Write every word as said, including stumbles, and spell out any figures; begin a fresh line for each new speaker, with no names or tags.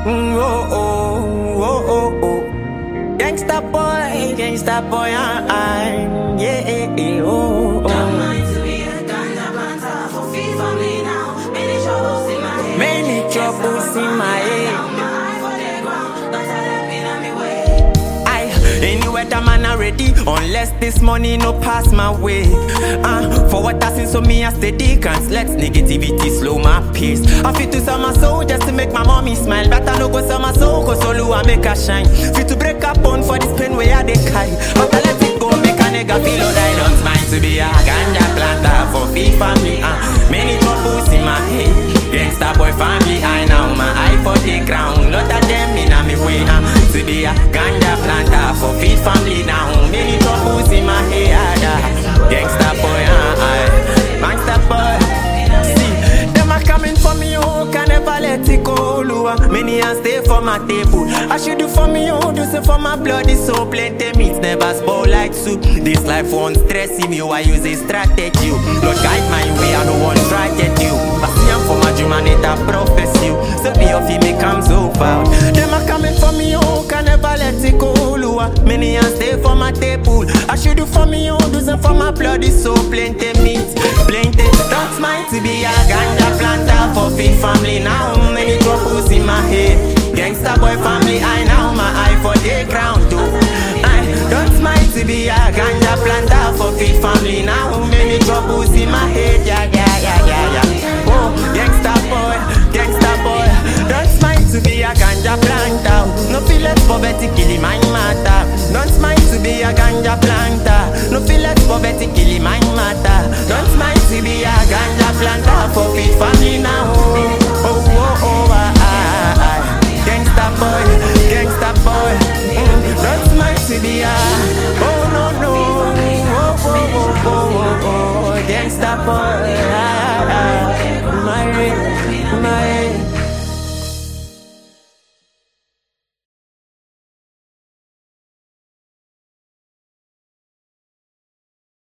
Mm, oh, oh, oh, oh, oh. Gangsta boy, gangsta boy, I, I, yeah, yeah, yeah, oh, oh.
Don't mind to be a ganja planter for feed family now. Many troubles in my head.
Many troubles in my head.
Down my eye for the ground. Don't tell them in on me way.
I, anywhere the man already, unless this money no pass my way. Uh, for what I seen, so me I steady, can't let negativity slow my pace. I fit to sell my soul just to make my mommy smile, but I no go sell my soul, cause solo I make her shine. Fit to break a bone for this pain where they carry, but I let it go, make a nigga feel all I don't mind to be a ganja planter for feed family. Uh, many troubles in my head, gangsta boy family, I now my eye for the ground, not a them in a me way. Uh, to be a ganja planter for feed family now, many troubles in my head. Uh, gangsta boy, uh, uh, gangsta boy. See, them are coming for me, oh, can never let it go. Lua. Many hands stay for my table. I should do for me, oh, do so for my bloody soul. Plenty meats never spoil like soup. This life won't stress me, I use a strategy. Lord guide my way, I don't want to try get you. I see I'm for my dream and it a prophecy. So be of me comes so far. Them are coming for me, oh, can never let it go. Lua. Many hands stay for my table. I should do for me, oh, do so for my bloody soul. Plenty meats, plenty. That's mine to be a ganja planter for feed family now. Many troubles in my head. Gangsta boy family, I now my eye for the ground too. I don't mind to be a ganja planter for feed family now. Many troubles in my head, yeah, yeah, yeah, yeah, yeah. Oh, gangsta boy, gangsta boy. Don't mind to be a ganja planter. No feel less poverty killing my matter. Don't mind to be a ganja planter. No feel less poverty killing my matter. Don't mind to be a ganja planter for feed family now. Oh, oh, oh, ah, ah, ah. Gangsta boy, gangsta boy. Mm, don't mind to be a. Oh no no. Oh oh oh oh oh oh. Gangsta boy. Ah, ah, my.